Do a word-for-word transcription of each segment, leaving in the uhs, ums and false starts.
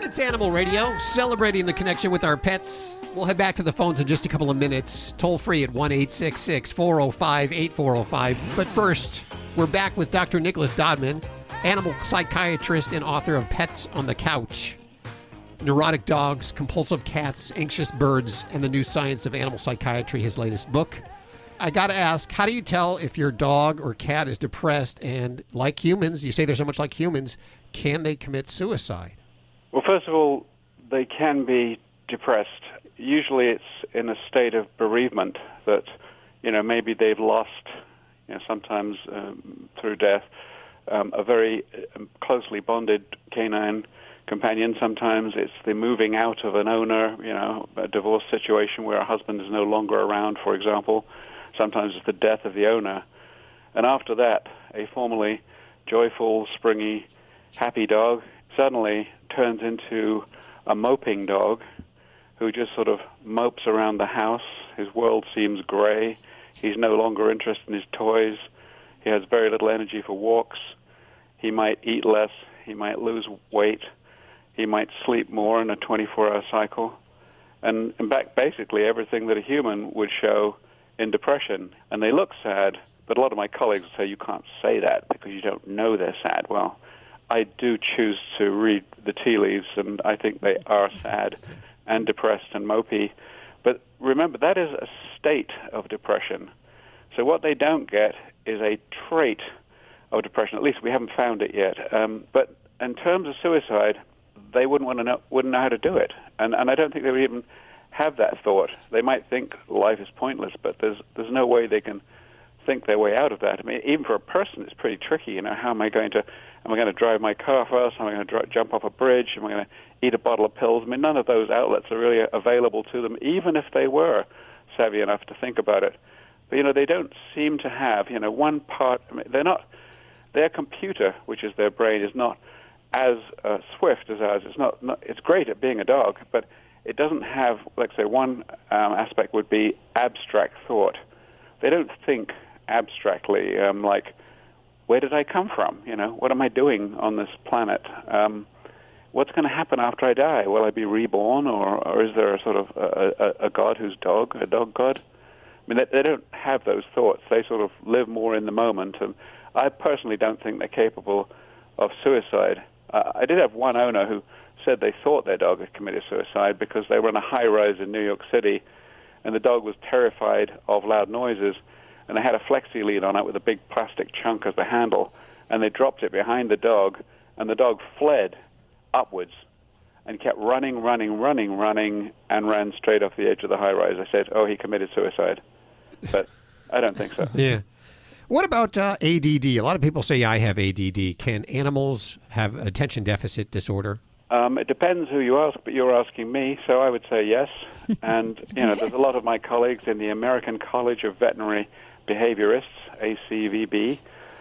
It's Animal Radio, celebrating the connection with our pets. We'll head back to the phones in just a couple of minutes. Toll free at one eight six six, four oh five, eight four oh five. But first, we're back with Doctor Nicholas Dodman, animal psychiatrist and author of Pets on the Couch, Neurotic Dogs, Compulsive Cats, Anxious Birds, and the New Science of Animal Psychiatry, his latest book. I got to ask, how do you tell if your dog or cat is depressed and, like humans, you say they're so much like humans, can they commit suicide? Well, first of all, they can be depressed. Usually it's in a state of bereavement that, you know, maybe they've lost, you know, sometimes um, through death, um, a very closely bonded canine companion. Sometimes it's the moving out of an owner, you know, a divorce situation where a husband is no longer around, for example. Sometimes it's the death of the owner. And after that, a formerly joyful, springy, happy dog suddenly turns into a moping dog who just sort of mopes around the house. His world seems gray. He's no longer interested in his toys. He has very little energy for walks. He might eat less. He might lose weight. He might sleep more in a twenty-four hour cycle. And in fact, basically everything that a human would show in depression. And they look sad, but a lot of my colleagues say you can't say that because you don't know they're sad. Well, I do choose to read the tea leaves, and I think they are sad and depressed and mopey. But remember, that is a state of depression. So what they don't get is a trait of depression. At least we haven't found it yet. Um, but in terms of suicide, they wouldn't want to know, wouldn't know how to do it. And, and I don't think they would even have that thought. They might think life is pointless, but there's there's no way they can think their way out of that. I mean, even for a person, it's pretty tricky. You know, how am I going to, am I going to drive my car fast? Am I going to dr- jump off a bridge? Am I going to eat a bottle of pills? I mean, none of those outlets are really available to them, even if they were savvy enough to think about it. But, you know, they don't seem to have, you know, one part, I mean, they're not, their computer, which is their brain, is not as uh, swift as ours. It's not, not, it's great at being a dog, but it doesn't have, let's say, one um, aspect would be abstract thought. They don't think abstractly, um, like, where did I come from? You know, what am I doing on this planet? Um, what's going to happen after I die? Will I be reborn, or, or is there a sort of a, a, a god who's dog, a dog god? I mean, they, they don't have those thoughts. They sort of live more in the moment, and I personally don't think they're capable of suicide. Uh, I did have one owner who said they thought their dog had committed suicide because they were on a high-rise in New York City, and the dog was terrified of loud noises, and they had a flexi lead on it with a big plastic chunk as the handle, and they dropped it behind the dog, and the dog fled upwards and kept running, running, running, running, and ran straight off the edge of the high-rise. I said, oh, he committed suicide. But I don't think so. Yeah. What about uh, A D D? A lot of people say I have A D D. Can animals have attention deficit disorder? Um, it depends who you ask, but you're asking me, so I would say yes. And, you know, there's a lot of my colleagues in the American College of Veterinary Behaviorists, A C V B,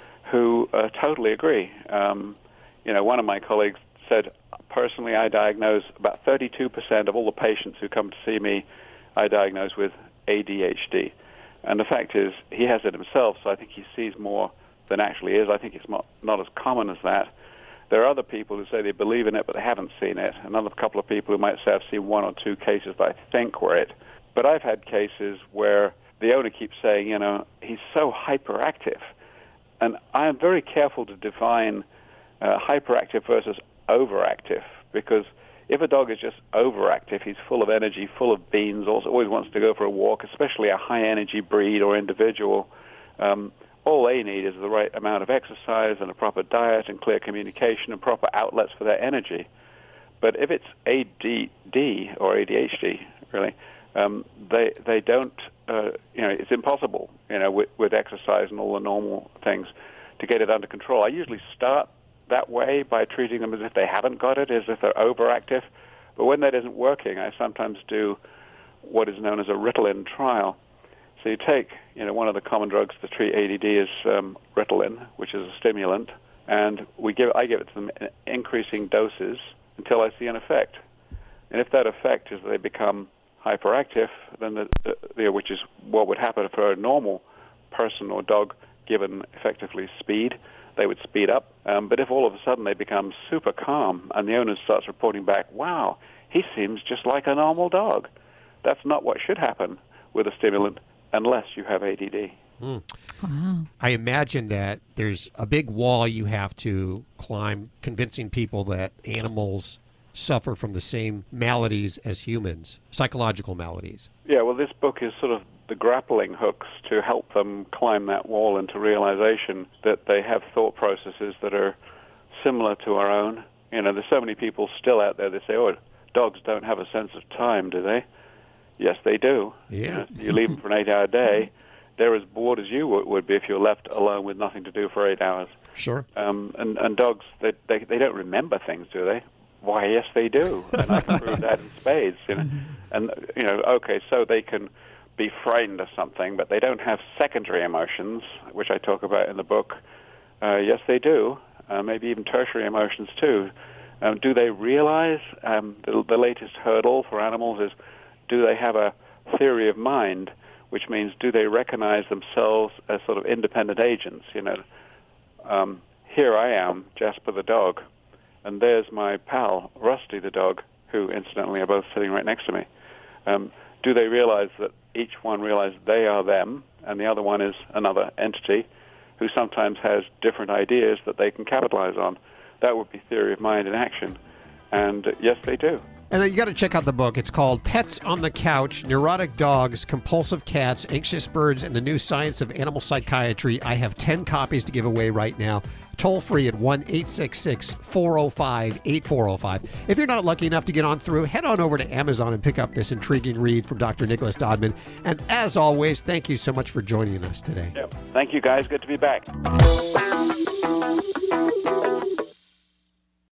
who uh, totally agree. Um, you know, one of my colleagues said, personally, I diagnose about thirty-two percent of all the patients who come to see me, I diagnose with A D H D. And the fact is, he has it himself, so I think he sees more than actually is. I think it's not, not as common as that. There are other people who say they believe in it, but they haven't seen it. Another couple of people who might say, I've seen one or two cases that I think were it. But I've had cases where the owner keeps saying, you know, he's so hyperactive. And I am very careful to define uh, hyperactive versus overactive, because if a dog is just overactive, he's full of energy, full of beans, also always wants to go for a walk, especially a high-energy breed or individual. Um, all they need is the right amount of exercise and a proper diet and clear communication and proper outlets for their energy. But if it's A D D or A D H D, really, um, they they don't, uh, you know, it's impossible, you know, with, with exercise and all the normal things to get it under control. I usually start that way by treating them as if they haven't got it, as if they're overactive. But when that isn't working, I sometimes do what is known as a Ritalin trial. So you take, you know, one of the common drugs to treat A D D is um, Ritalin, which is a stimulant, and we give I give it to them in increasing doses until I see an effect. And if that effect is they become hyperactive, then the, the, the which is what would happen for a normal person or dog given effectively speed, they would speed up. Um, but if all of a sudden they become super calm and the owner starts reporting back, wow, he seems just like a normal dog, that's not what should happen with a stimulant unless you have A D D. Mm. Wow. I imagine that there's a big wall you have to climb, convincing people that animals suffer from the same maladies as humans, psychological maladies. Yeah, well, this book is sort of the grappling hooks to help them climb that wall into realization that they have thought processes that are similar to our own. You know, there's so many people still out there that say, oh, dogs don't have a sense of time, do they? Yes, they do. Yeah. You know, you leave them for an eight-hour day, they're as bored as you would be if you're left alone with nothing to do for eight hours. Sure. Um, and, and dogs, they, they they don't remember things, do they? Why, yes, they do. And I can prove that in spades. You know? And, you know, okay, so they can be frightened of something, but they don't have secondary emotions, which I talk about in the book. Uh, yes, they do. Uh, maybe even tertiary emotions, too. Um, do they realize um, the, the latest hurdle for animals is, do they have a theory of mind, which means do they recognize themselves as sort of independent agents? You know, um, here I am, Jasper the dog, and there's my pal, Rusty the dog, who incidentally are both sitting right next to me. Um, do they realize that each one realizes they are them, and the other one is another entity who sometimes has different ideas that they can capitalize on? That would be theory of mind in action. And uh, yes, they do. And you got to check out the book. It's called Pets on the Couch, Neurotic Dogs, Compulsive Cats, Anxious Birds, and the New Science of Animal Psychiatry. I have ten copies to give away right now. Toll free at one eight six six, four oh five, eight four oh five. If you're not lucky enough to get on through, head on over to Amazon and pick up this intriguing read from Doctor Nicholas Dodman. And as always, thank you so much for joining us today. Yep. Thank you, guys. Good to be back.